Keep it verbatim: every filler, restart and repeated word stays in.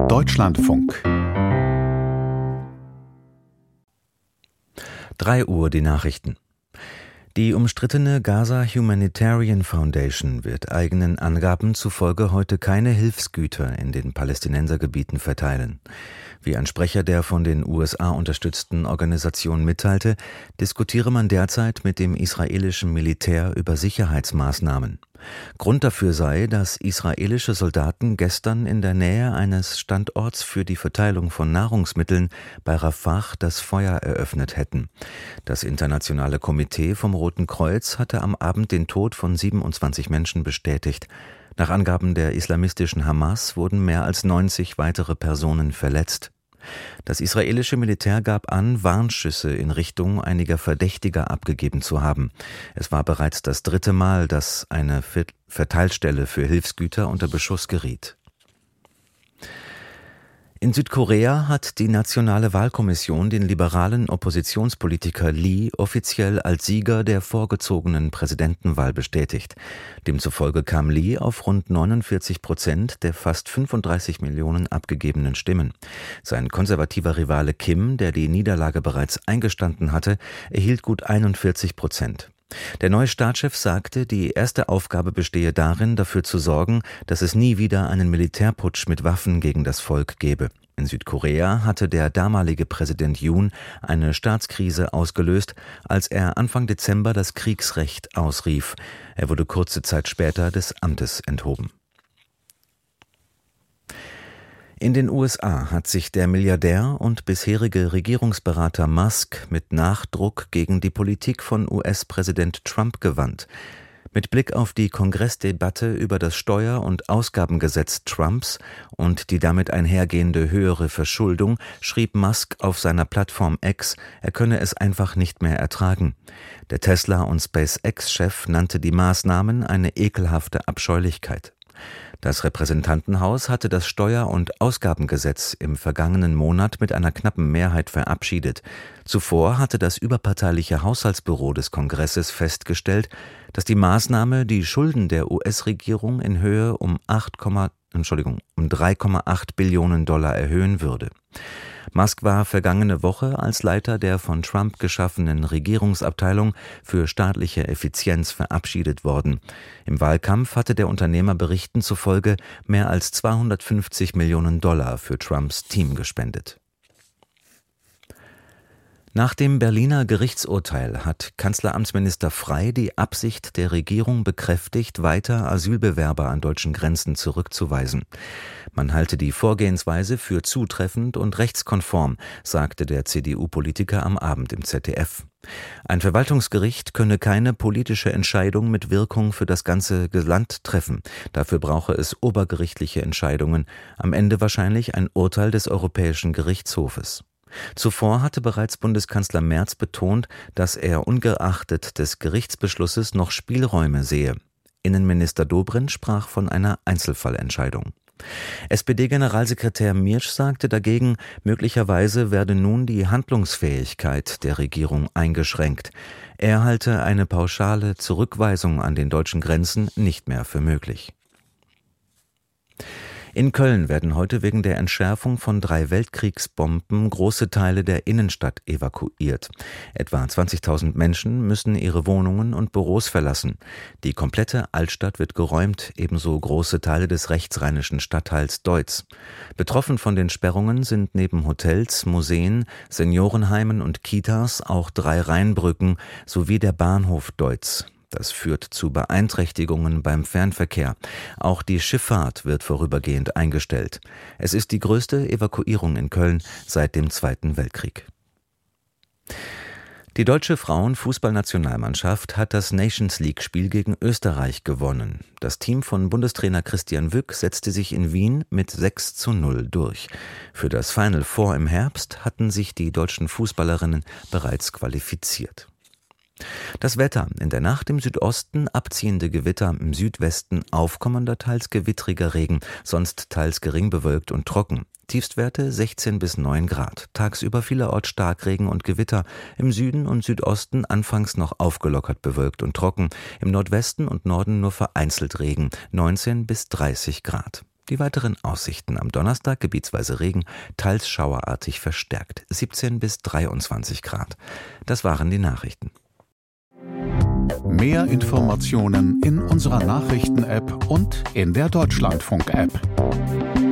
Deutschlandfunk. drei Uhr die Nachrichten. Die umstrittene Gaza Humanitarian Foundation wird eigenen Angaben zufolge heute keine Hilfsgüter in den Palästinensergebieten verteilen. Wie ein Sprecher der von den U S A unterstützten Organisation mitteilte, diskutiere man derzeit mit dem israelischen Militär über Sicherheitsmaßnahmen. Grund dafür sei, dass israelische Soldaten gestern in der Nähe eines Standorts für die Verteilung von Nahrungsmitteln bei Rafah das Feuer eröffnet hätten. Das internationale Komitee vom Roten Kreuz hatte am Abend den Tod von siebenundzwanzig Menschen bestätigt. Nach Angaben der islamistischen Hamas wurden mehr als neunzig weitere Personen verletzt. Das israelische Militär gab an, Warnschüsse in Richtung einiger Verdächtiger abgegeben zu haben. Es war bereits das dritte Mal, dass eine Verteilstelle für Hilfsgüter unter Beschuss geriet. In Südkorea hat die Nationale Wahlkommission den liberalen Oppositionspolitiker Lee offiziell als Sieger der vorgezogenen Präsidentenwahl bestätigt. Demzufolge kam Lee auf rund neunundvierzig Prozent der fast fünfunddreißig Millionen abgegebenen Stimmen. Sein konservativer Rivale Kim, der die Niederlage bereits eingestanden hatte, erhielt gut einundvierzig Prozent. Der neue Staatschef sagte, die erste Aufgabe bestehe darin, dafür zu sorgen, dass es nie wieder einen Militärputsch mit Waffen gegen das Volk gebe. In Südkorea hatte der damalige Präsident Yoon eine Staatskrise ausgelöst, als er Anfang Dezember das Kriegsrecht ausrief. Er wurde kurze Zeit später des Amtes enthoben. In den U S A hat sich der Milliardär und bisherige Regierungsberater Musk mit Nachdruck gegen die Politik von U S-Präsident Trump gewandt. Mit Blick auf die Kongressdebatte über das Steuer- und Ausgabengesetz Trumps und die damit einhergehende höhere Verschuldung schrieb Musk auf seiner Plattform X, er könne es einfach nicht mehr ertragen. Der Tesla- und SpaceX-Chef nannte die Maßnahmen eine ekelhafte Abscheulichkeit. Das Repräsentantenhaus hatte das Steuer- und Ausgabengesetz im vergangenen Monat mit einer knappen Mehrheit verabschiedet. Zuvor hatte das überparteiliche Haushaltsbüro des Kongresses festgestellt, dass die Maßnahme die Schulden der U S-Regierung in Höhe um acht, Entschuldigung, um drei Komma acht Billionen Dollar erhöhen würde. Musk war vergangene Woche als Leiter der von Trump geschaffenen Regierungsabteilung für staatliche Effizienz verabschiedet worden. Im Wahlkampf hatte der Unternehmer Berichten zufolge mehr als zweihundertfünfzig Millionen Dollar für Trumps Team gespendet. Nach dem Berliner Gerichtsurteil hat Kanzleramtsminister Frey die Absicht der Regierung bekräftigt, weiter Asylbewerber an deutschen Grenzen zurückzuweisen. Man halte die Vorgehensweise für zutreffend und rechtskonform, sagte der C D U-Politiker am Abend im Z D F. Ein Verwaltungsgericht könne keine politische Entscheidung mit Wirkung für das ganze Land treffen. Dafür brauche es obergerichtliche Entscheidungen, am Ende wahrscheinlich ein Urteil des Europäischen Gerichtshofes. Zuvor hatte bereits Bundeskanzler Merz betont, dass er ungeachtet des Gerichtsbeschlusses noch Spielräume sehe. Innenminister Dobrindt sprach von einer Einzelfallentscheidung. S P D-Generalsekretär Miersch sagte dagegen, möglicherweise werde nun die Handlungsfähigkeit der Regierung eingeschränkt. Er halte eine pauschale Zurückweisung an den deutschen Grenzen nicht mehr für möglich. In Köln werden heute wegen der Entschärfung von drei Weltkriegsbomben große Teile der Innenstadt evakuiert. Etwa zwanzigtausend Menschen müssen ihre Wohnungen und Büros verlassen. Die komplette Altstadt wird geräumt, ebenso große Teile des rechtsrheinischen Stadtteils Deutz. Betroffen von den Sperrungen sind neben Hotels, Museen, Seniorenheimen und Kitas auch drei Rheinbrücken sowie der Bahnhof Deutz. Das führt zu Beeinträchtigungen beim Fernverkehr. Auch die Schifffahrt wird vorübergehend eingestellt. Es ist die größte Evakuierung in Köln seit dem Zweiten Weltkrieg. Die deutsche Frauenfußballnationalmannschaft hat das Nations-League-Spiel gegen Österreich gewonnen. Das Team von Bundestrainer Christian Wück setzte sich in Wien mit sechs zu null durch. Für das Final Four im Herbst hatten sich die deutschen Fußballerinnen bereits qualifiziert. Das Wetter: In der Nacht im Südosten abziehende Gewitter, im Südwesten aufkommender, teils gewittriger Regen, sonst teils gering bewölkt und trocken. Tiefstwerte sechzehn bis neun Grad. Tagsüber vielerorts Starkregen und Gewitter. Im Süden und Südosten anfangs noch aufgelockert bewölkt und trocken. Im Nordwesten und Norden nur vereinzelt Regen. neunzehn bis dreißig Grad. Die weiteren Aussichten: am Donnerstag gebietsweise Regen, teils schauerartig verstärkt, siebzehn bis dreiundzwanzig Grad. Das waren die Nachrichten. Mehr Informationen in unserer Nachrichten-App und in der Deutschlandfunk-App.